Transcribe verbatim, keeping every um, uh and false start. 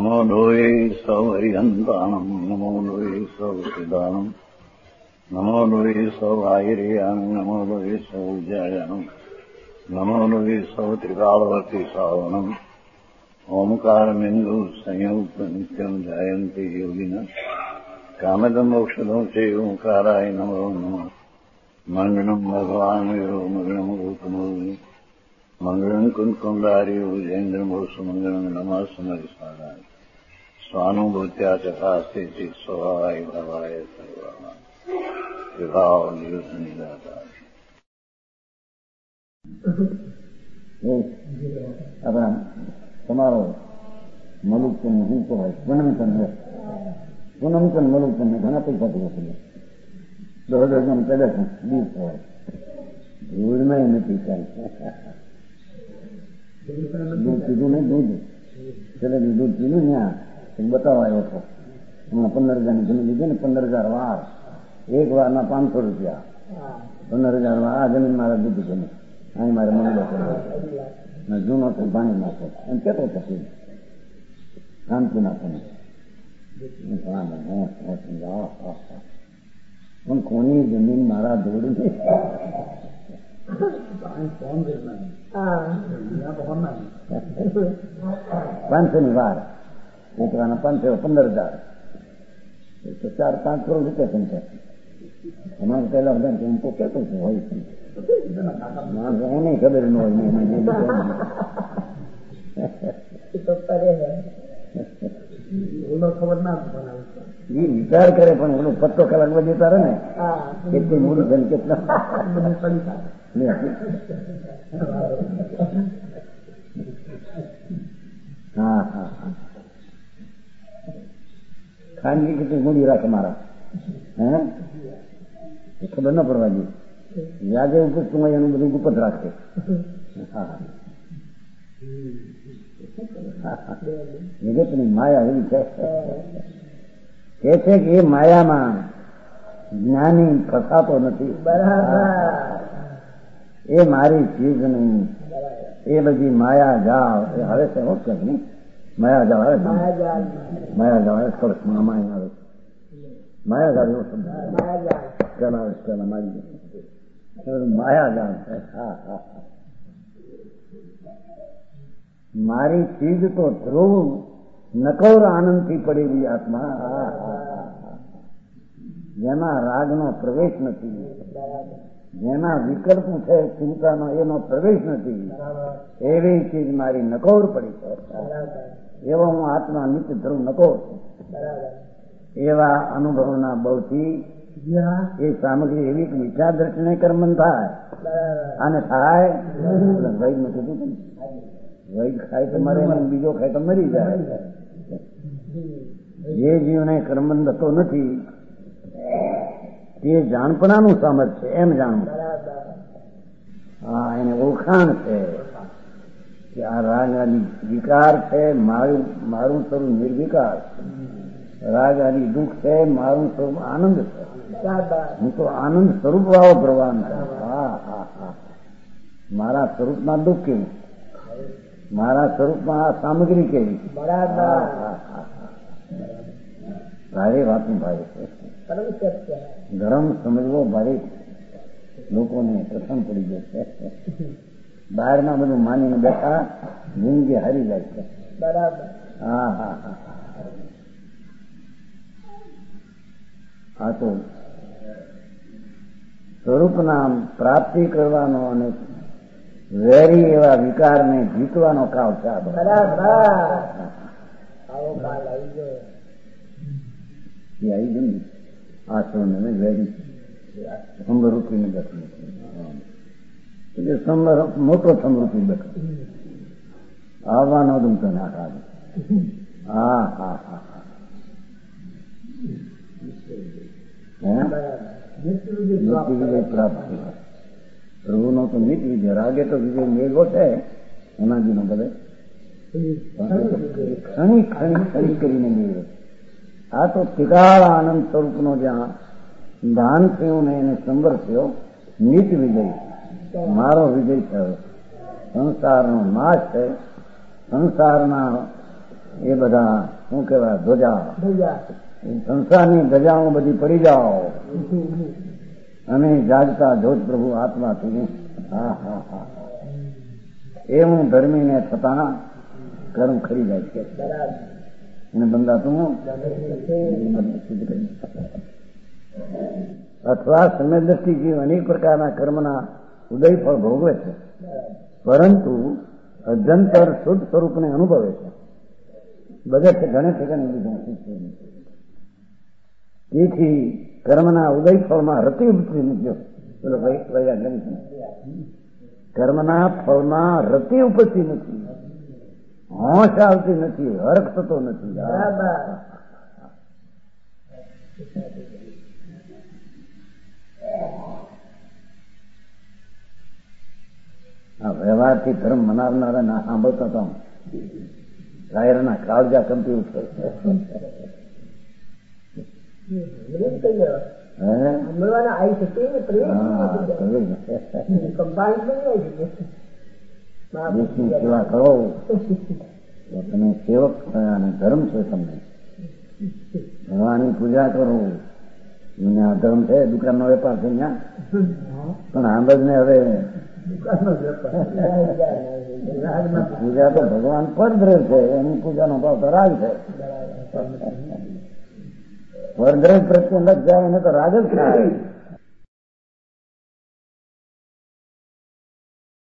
નમો લોહે સૌ હરિહંતાણમ નમો લોહે સૌ સિદાનમ નમો લોહે સૌ આયર્યાણમ નમો લોહે સૌ જયાણમ નમો લોહે સૌ ત્રિકાળવર્તી સાવણમ ઓમકાર બિંદુ સંયુક્ત નિત્યમ જાયંતિ યોગિના કામદમ મોક્ષદમ છે ઓંકારાય નમો નમઃ મંગળમ ભગવાન વીરો મંગળમ ગૌતમો મંગળમ કુંકુંડાર્યો જૈન્દ્રમો સુમંગળમ નમઃ સમરિસ્વાદાય સ્વાનુભૂત્યા ચકાસ્તે ચિત સ્વભાવાય ભવાય સર્વાના વિભાવ નિયુત નિદાતા. તમારો મલુકચંદ શું કહેવાય? પૂનમચંદ પૂનમચંદ મલુકચંદ ને ઘણા પૈસા પૂરા કર્યા. દસ હજાર પેલા દીવ કહેવાય. ધૂળમાં નથી ચાલતા. દૂધ પીધું નહીં, દૂધ છેલ્લે દૂધ પીધું ત્યાં બતાવવા આવ્યો હતો. હમણાં પંદર હજારની જમીન લીધી ને, પંદર હજાર વાર, એક વારના પાંચસો રૂપિયા, પંદર હજાર વાર આ જમીન મારા દીધી જમીન અહીં મારે મંગલો કર્યો જૂનો તો પાણી નાખો એમ કેતો હતો. શાંતિ નાખો પણ કોની જમીન મારા ધોળી પાંચસો ની વાર, એક વારના પાંચસો પંદર હજાર તો ચાર પાંચ કરોડ રૂપિયા સંખ્યા. અમારે પેલા બધા હું તો કેતો છું હોય છે એને ખબર ન હોય ખબર ના એ વિચાર કરે પણ ઓલું પત્તો કલાક બધી તારે ને કેટલી મૂળ છે કેટલા. હા હા હા ખાનગી કેટલી મૂડી રાખે મારા હે ખબર ન પડવા જોઈએ. યાદે પૂછતું હોય એનું બધું ગુપ્ત રાખે. જગતની માયા એવી છે કે છે કે એ માયામાં જ્ઞાની ફસાતો નથી. એ મારી ચીજ નહીં, એ બધી માયા જાળ એ હવે છે હોત નહીં માયા જાળ આવે માયા જાળ આવે કળશમાં માયા આવે માયા જાળ એવો શબ્દ પેલા આવે પેલા મારી માયા જાણ છે. હા હા મારી ચીજ તો ધ્રુવ નકોર આનંદથી પડેલી આત્મા, જેમાં રાગનો પ્રવેશ નથી, જેમાં વિકલ્પ છે ચિંતાનો એનો પ્રવેશ નથી, એવી ચીજ મારી નકોર પડી છે. એવો હું આત્મા નિત્ય ધ્રુવ નકોર છું. એવા અનુભવના બળથી એ સામગ્રી એવી વિચાર દ્રષ્ટિને કર્મન થાય અને થાય વૈદ નું કીધું વૈદ ખાય તો મરે ને બીજો ખાય તો મરી જાય. જે જીવને કર્મન થતો નથી તે જાણપણાનું સામર્થ્ય છે એમ જાણવું. હા એને ઓળખાણ છે કે આ રાગ આદિ વિકાર છે, મારું મારું સ્વરૂપ નિર્વિકાર, રાગ આદિ દુઃખ છે, મારું સ્વરૂપ આનંદ છે. હું તો આનંદ સ્વરૂપ વાળો ભગવાન છે. હા હા હા મારા સ્વરૂપમાં દુઃખ કેવું, મારા સ્વરૂપમાં આ સામગ્રી કેવી. ભારે વાતનું ભારે છે. ધર્મ સમજવો ભારે લોકોને પ્રસન્ન પડી ગયો છે. બહારમાં બધું માનીને બેઠા જિંદગી હારી જાય છે. હા હા હા આ તો સ્વરૂપના પ્રાપ્તિ કરવાનો અને વેરી એવા વિકારને જીતવાનો કાળ છે. આવી ગયું આ સૌને વેરી સમૃદ્ધિને બેઠું સમર મોટો સમૃદ્ધિ બેઠો આવવાનો દુમતો ના ખાધો. હા હા હા વિજય પ્રાપ્ત પ્રભુ નો તો નિત વિજય, રાગે તો વિજય મેળવો છે એનાજીનો બધે ખણી ખણી ખણી કરીને મેળવે. આ તો તિકાળ આનંદ સ્વરૂપનો જ્યાં દાન થયું ને એને સંવર થયો નિત વિજય, મારો વિજય થયો. સંસારનો નાશ છે, સંસારના એ બધા શું કહેવાય ધ્વજા સંસારની ધજાઓ બધી પડી જાઓ અને જાગતા જોત પ્રભુ આત્માથી. હા હા હા એ હું ધર્મીને થતા કર્મ ખરી જાય છે અને બંદા તું અથવા સમય દ્રષ્ટિ જીવ અનેક પ્રકારના કર્મના ઉદય ફળ ભોગવે છે, પરંતુ અજંતર શુદ્ધ સ્વરૂપને અનુભવે છે. બધે ઘણે ઠેકાણે લીધું. તેથી કર્મના ઉદય ફળમાં રતિ ઉપજતી નથી. કર્મના ફળમાં રતિ ઉપજતી નથી, હોશ આવતી નથી, હર્ષ થતો નથી. આ વ્યવહારથી ધર્મ મનાવનારા ના સાંભળતા હતા રાયરના કાળજા કંપી ઉઠે. દેશની સેવા કરો તો તમે સેવક થયા અને ધર્મ છે. તમને ભગવાનની પૂજા કરો. આ ધર્મ છે, દુકાનનો વેપાર છે ત્યાં, પણ આંબજ ને હવે પૂજા તો ભગવાન પરદ્રવ છે, એની પૂજાનો ભાવ તો રાગ છે. પરદ્રવ પ્રત્યે લગ જાય એને તો રાગ જ થાય.